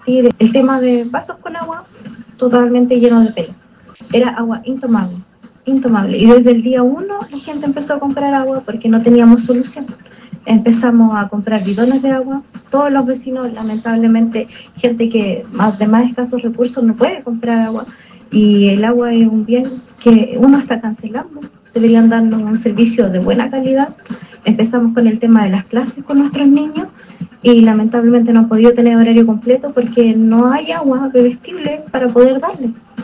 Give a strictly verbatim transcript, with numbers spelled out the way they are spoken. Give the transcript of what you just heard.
compartir el tema de vasos con agua totalmente llenos de pelo. Era agua intomable, intomable. Y desde el día uno la gente empezó a comprar agua porque no teníamos solución. Empezamos a comprar bidones de agua. Todos los vecinos, lamentablemente, gente que más de más escasos recursos no puede comprar agua. Y el agua es un bien que uno está cancelando. Deberían darnos un servicio de buena calidad. Empezamos con el tema de las clases con nuestros niños y lamentablemente no han podido tener horario completo porque no hay agua bebestible para poder darle.